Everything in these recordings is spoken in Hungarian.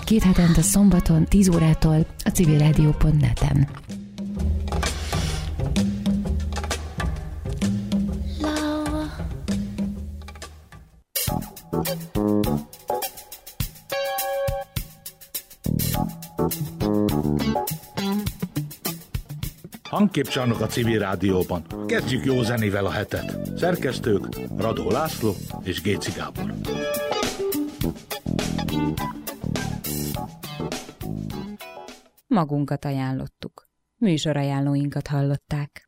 2 hetente szombaton 10 órától a civilradio.net-en. Hangképcsarnok a Civil Rádióban. Kezdjük jó zenével a hetet. Szerkesztők Radó László és Géci Gábor. Magunkat ajánlottuk. Műsorajánlóinkat hallották.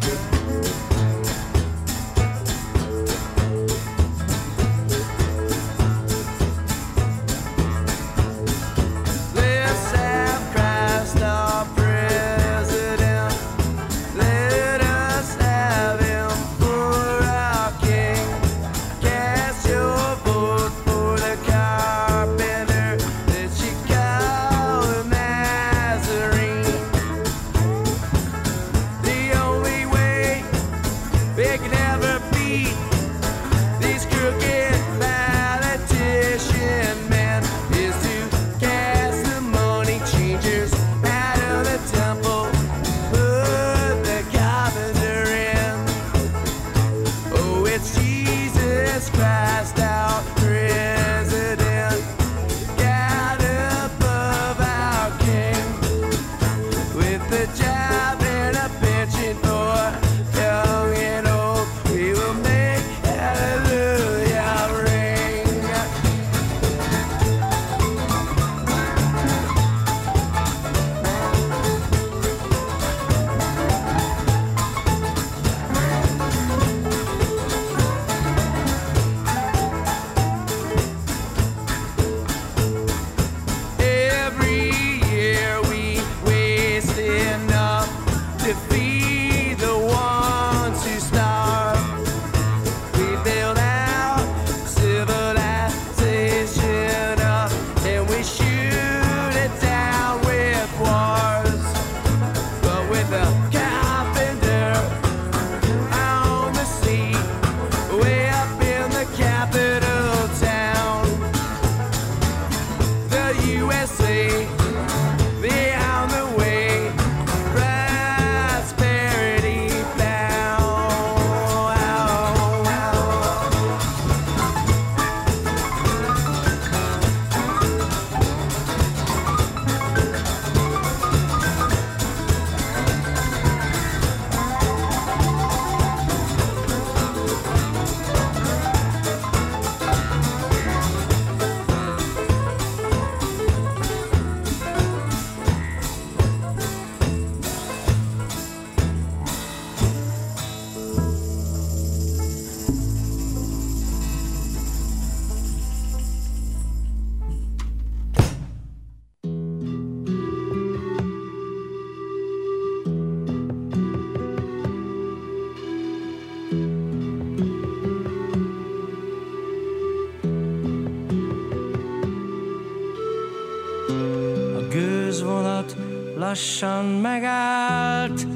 Lassan megállt,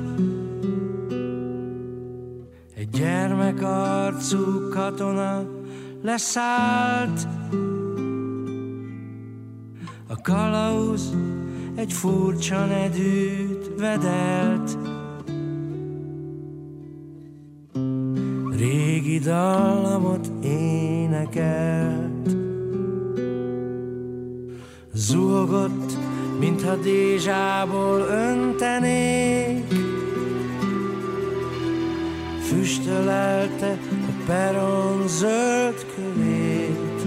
egy gyermekarcú katona leszállt. A kalauz egy furcsa nedűt vedelt, régi dallamot énekelt. Zuhogott, mintha dézsából öntenék, füstölelte a peron zöld kövét.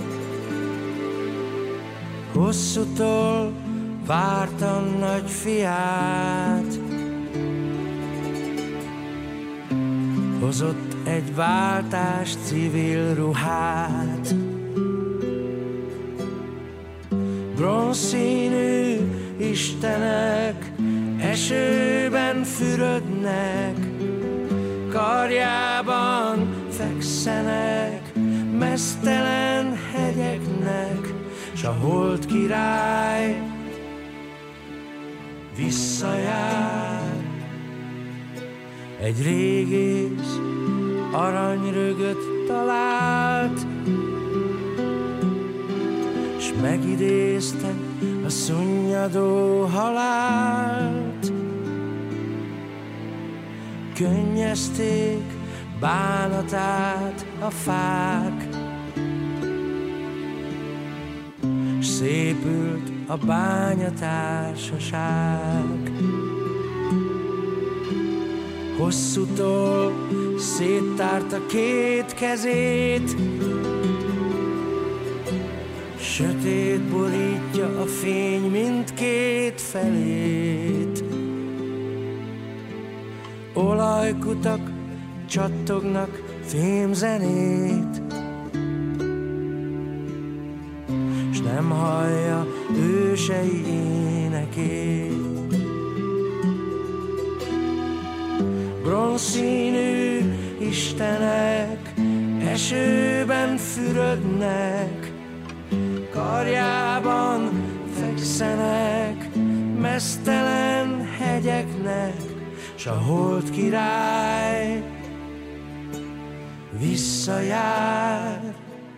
Hosszú toll várta nagy fiát, hozott egy váltás civil ruhát. Bronzszínű istenek esőben fürödnek, karjában fekszenek meztelen hegyeknek, s a hold király visszajár. Egy régész aranyrögöt talált, s megidézte a szunnyadó halált. Könnyezték bánatát a fák, s szépült a bányatársaság. Hosszútól széttárta két kezét, sötét borítja a fény mindkét felét. Olajkutak csattognak fémzenét, s nem hallja ősei énekét. Bronzszínű istenek esőben fürödnek, karjában fekszenek meztelen hegyeknek, s a hold király visszajár.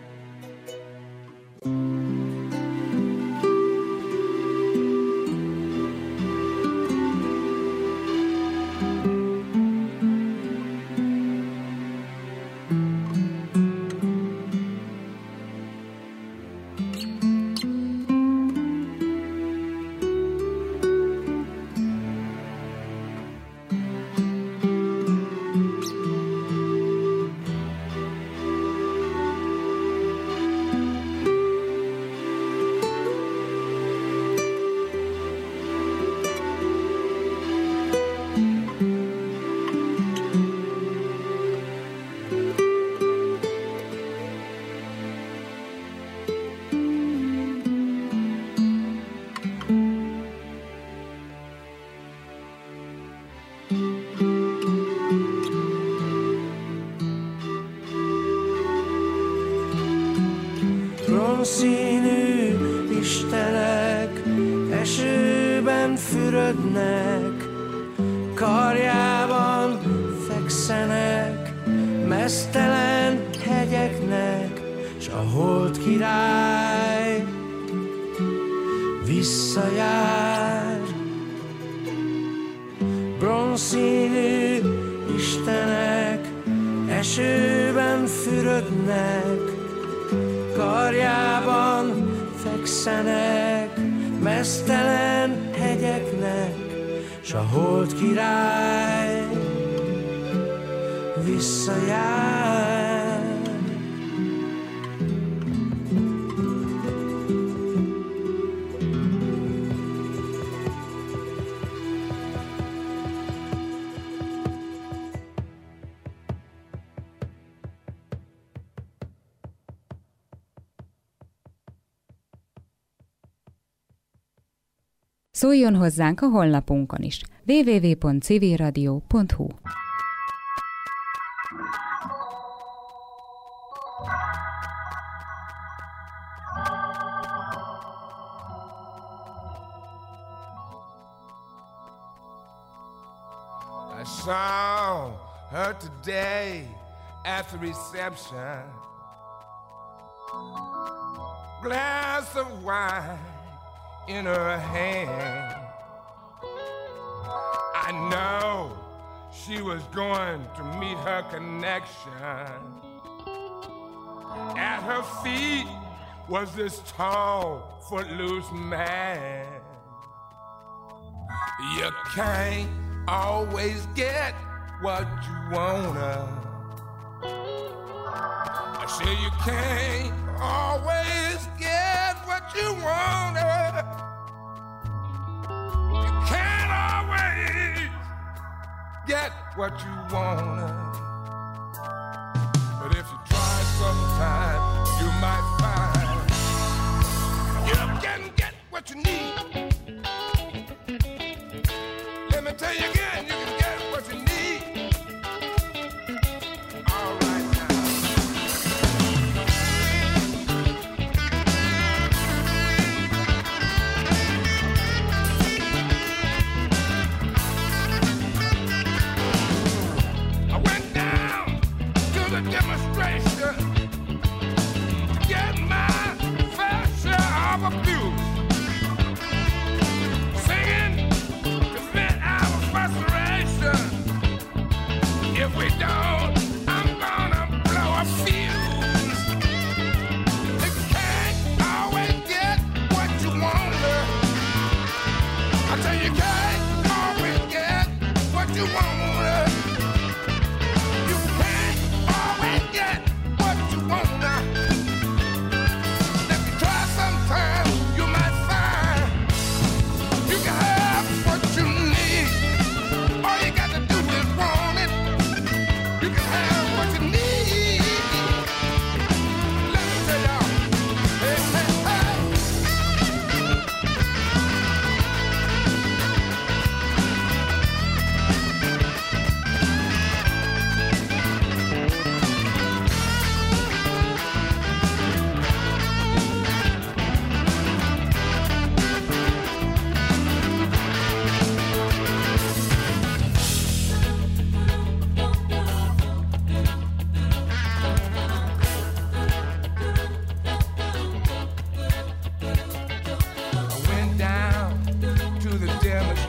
Bronzszínű istenek esőben fürödnek, karjában fekszenek meztelen hegyeknek, s a hold király visszajár. Bronzszínű istenek esőben fürödnek, karjában fekszenek meztelen hegyeknek, s a hold király visszajár. Szóljon hozzánk a honlapunkon is, www.civilradio.hu. I saw her today at the reception. Glass of wine in her hand. I know she was going to meet her connection. At her feet was this tall, footloose man. You can't always get what you wanna. I say you can't always get what you wanna. You can't always get what you wanna. But if you try sometime, you might find you can get what you need. Let me tell you again, you can get what you need. All right now. I went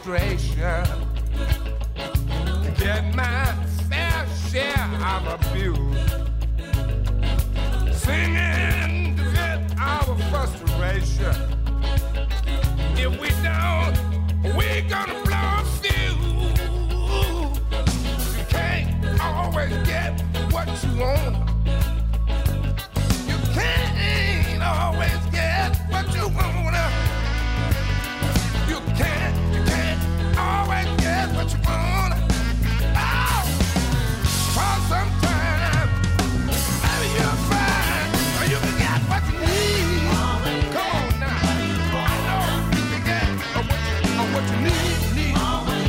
frustration. Get my fair share of abuse. Singing to get our frustration. If we don't, we're gonna blow a fuse. You can't always get what you want. You can't always get what you want. You can't always get what you want. Oh, for sometimes, maybe you'll find you can get what you need. Come on now, I know you can get what you need. Come on,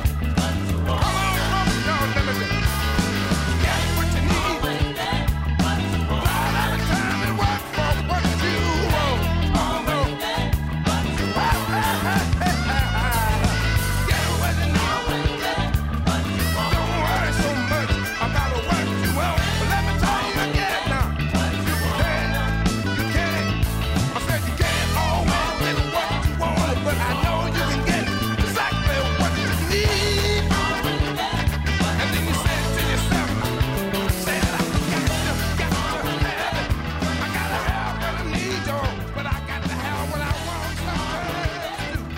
no, let me just get what you need. Not every time it works for what you want. Oh no. Get what you need. Don't worry so much about what you want. But let me tell you again now. You can't. I said you can't always get what you want, but I know you can get exactly what you need. And then you say it to yourself. Say it, I got to have it. I gotta have what I need, y'all, but I got to have what I want sometimes too.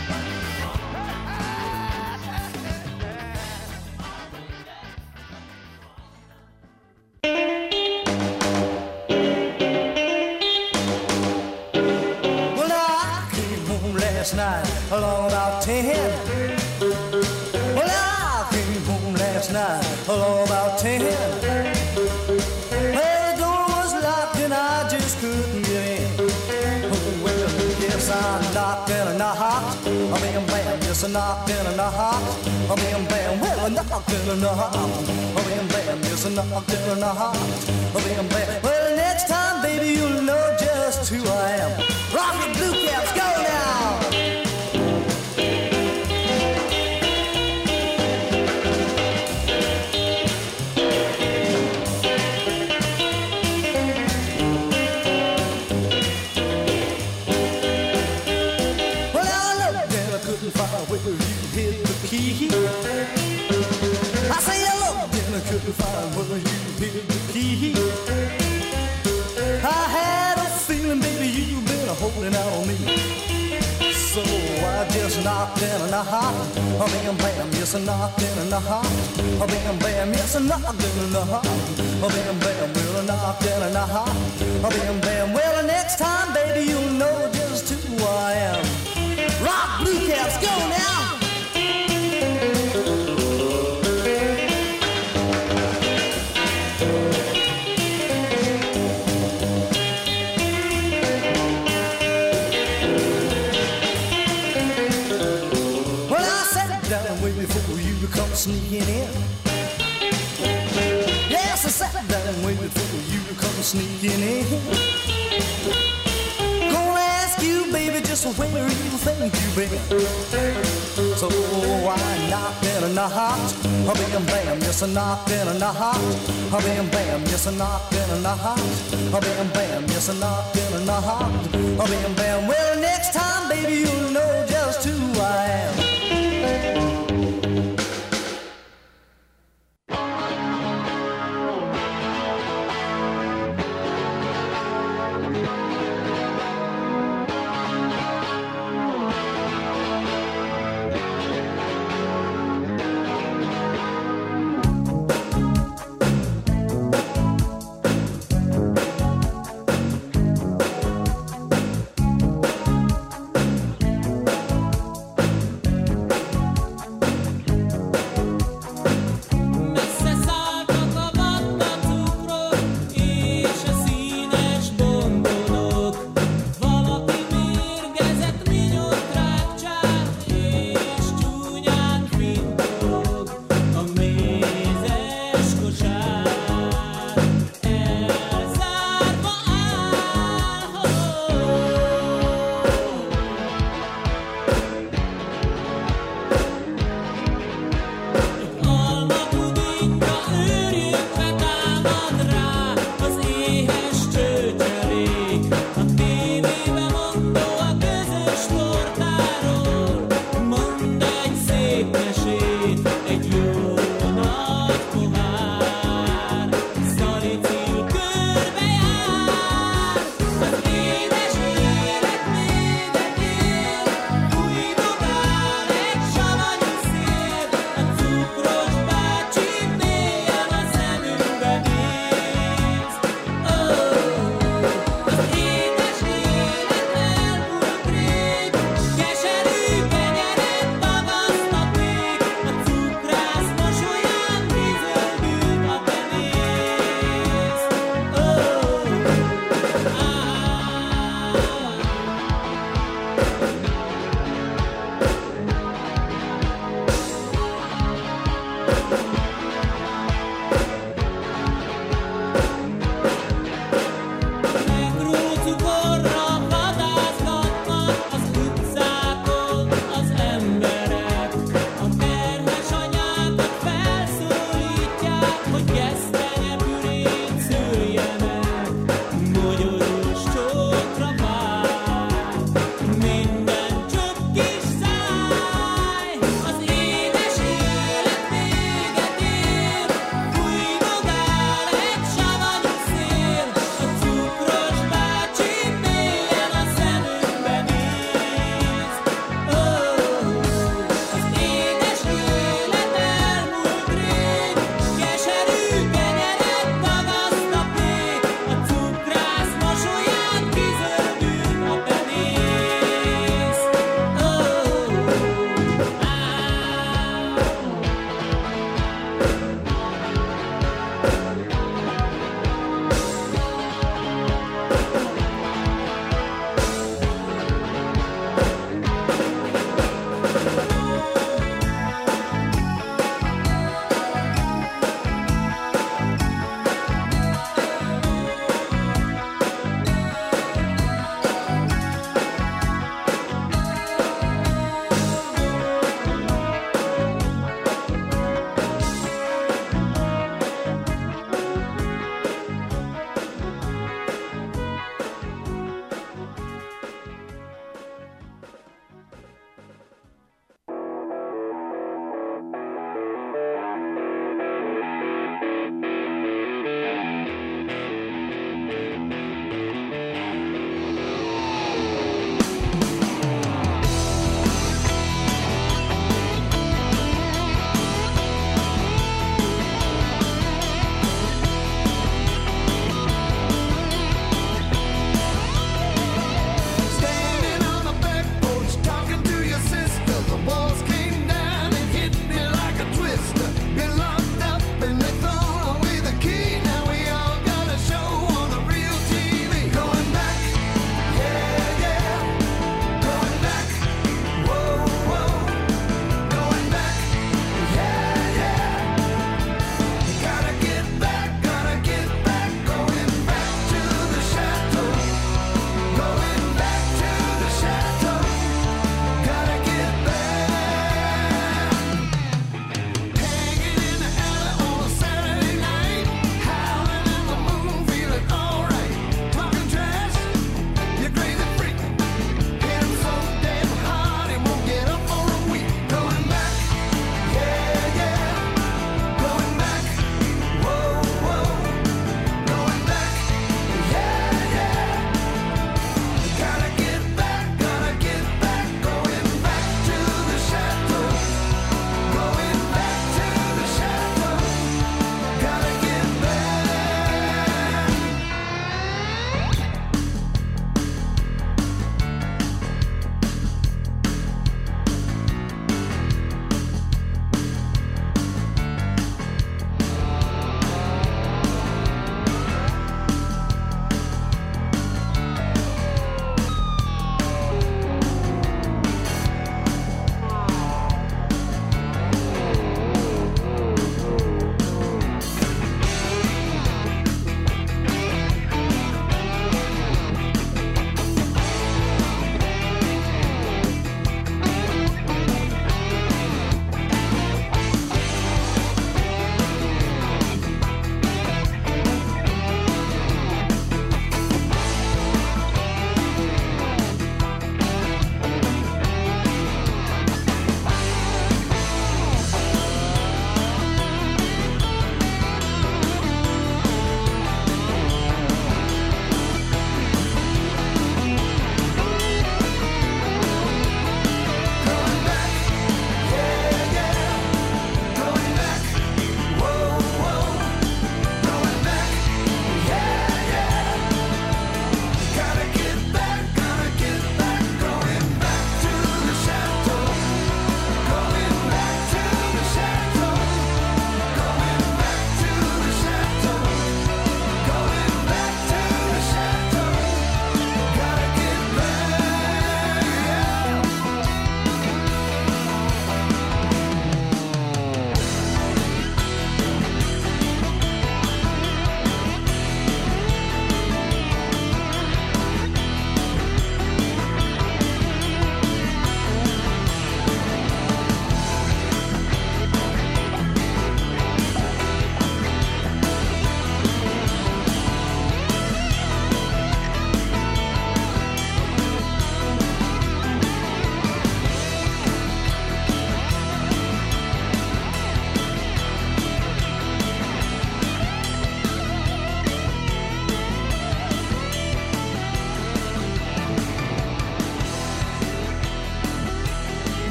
Well, I came home last night along about 10. Well, I came home last night along about 10. Well, the door was locked and I just couldn't get in. Oh, well, yes, I knocked and I knocked. Bam, bam, yes, I knocked and I knocked. Bam, bam, well, I knocked and I knocked. Bam, bam, yes, I knocked and I knocked. Bam, bam, well, next time, baby, you'll know just who I am. Rock the blue caps, go now! Well, I looked and I couldn't find where you hid the key. I say I looked and I couldn't find where you hid the key. I had a feeling, baby, you've been holding out on me. So I just knocked and I knocked. Bam, bam, yes, I knocked and I knocked. Bam, bam, yes, I knocked and I knocked. Bam, bam, well, I knocked and I knocked. Bam, bam, well, next time, baby, you'll know just who I am. Rock blue caps, go now! Well, I sat down and waited for you to come sneaking in. Yes, I sat down and waited for you to come sneaking in. Gonna ask you, baby, just where you think you've been. So I knocked and I knocked. Bam, bam, yes, I knocked and I knocked. Bam, bam, yes, I knocked and I knocked. Bam, bam, yes, I knocked and I knocked. Bam, bam, well, next time, baby, you'll know just who I am.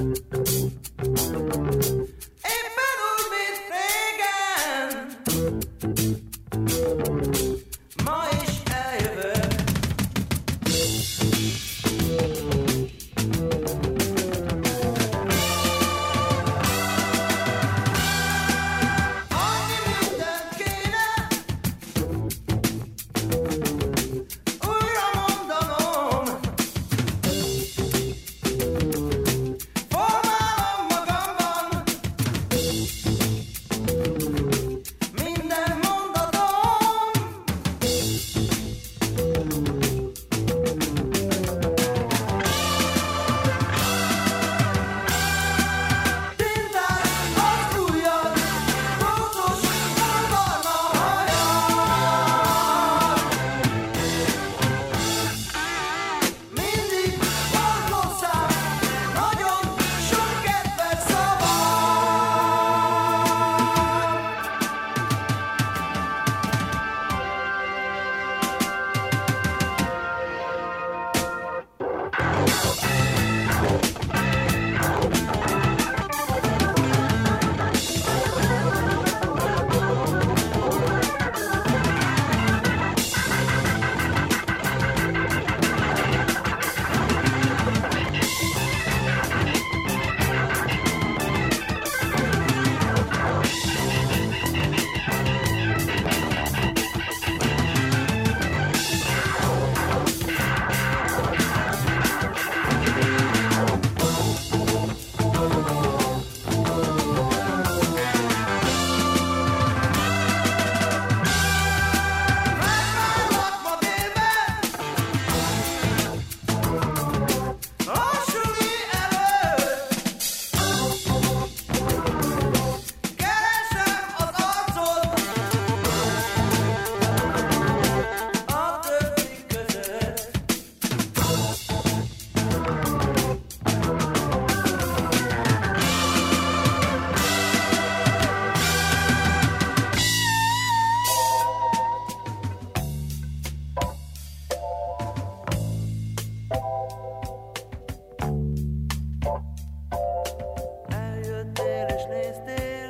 Éppen úgy, mint régen, ma is eljövök. Annyi mindent kéne újra mondanom. Formálom magamban minden mondatom. Tintás az ujjad, fontos a barna hajad. Mindig varlószám, nagyon sok kedves szavad. Megvárlak ma délben, a suli előtt. Keresem az arcod a többi között. Eljöttél és néztél,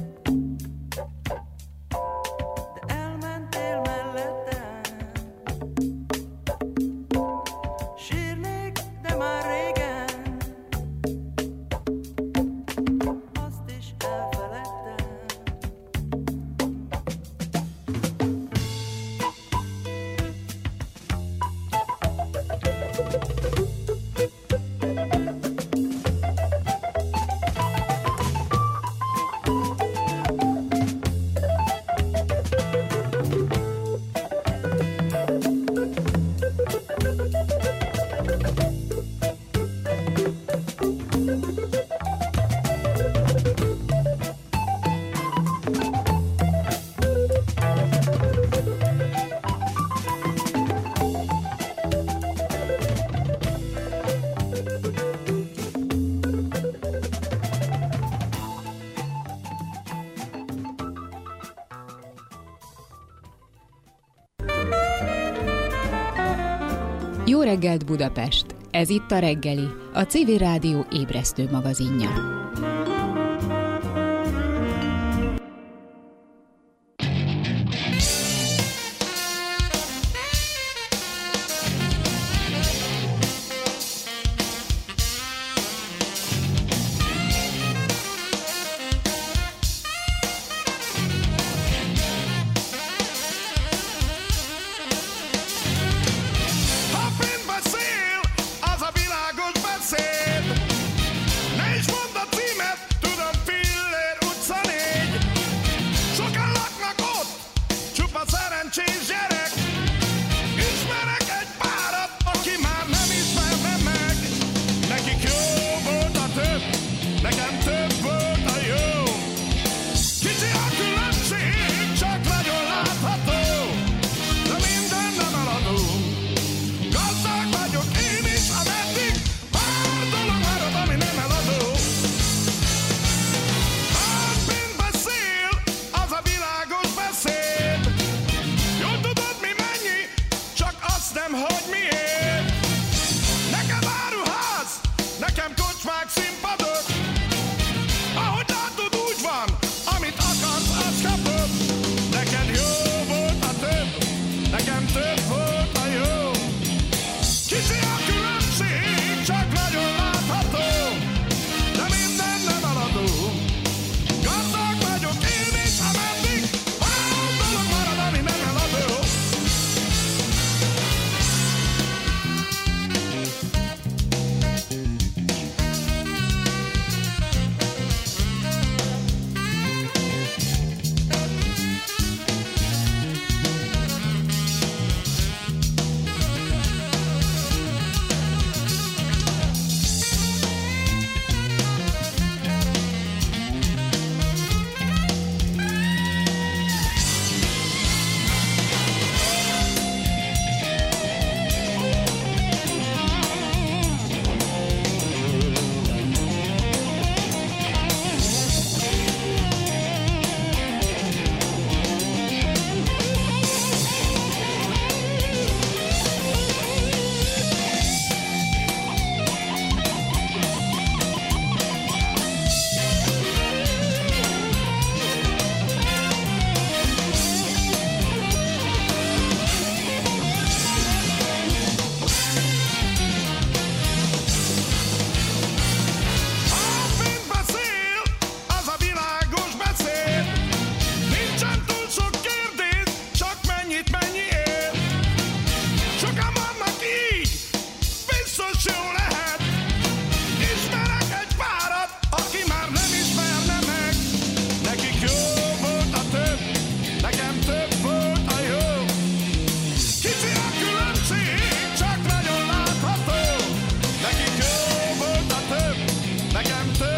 de elmentél mellettem. Sírnék, de már régen, azt is elfeledtem. Jó reggelt Budapest! Ez itt a reggeli, a Civil Rádió ébresztő magazinja. Ha fent beszél, az a világos beszéd. Ne is mondd a címet, tudom, Fillér utca 4. Sokan laknak ott, csupa szerencsés gyerek. Ismerek egy párat, aki már nem ismerne meg. Nekik jó volt a több, nekem több volt a jó. Kicsi a különbség, csak nagyon látható. De minden nem eladó. Gazdag vagyok én is, ameddig pár dolog marad, ami nem eladó. Bármint beszél, az a világos beszéd. Jól tudod, mi mennyi, csak azt nem, hogy miért. Nekem áruház, nekem kocsmák, színpadok.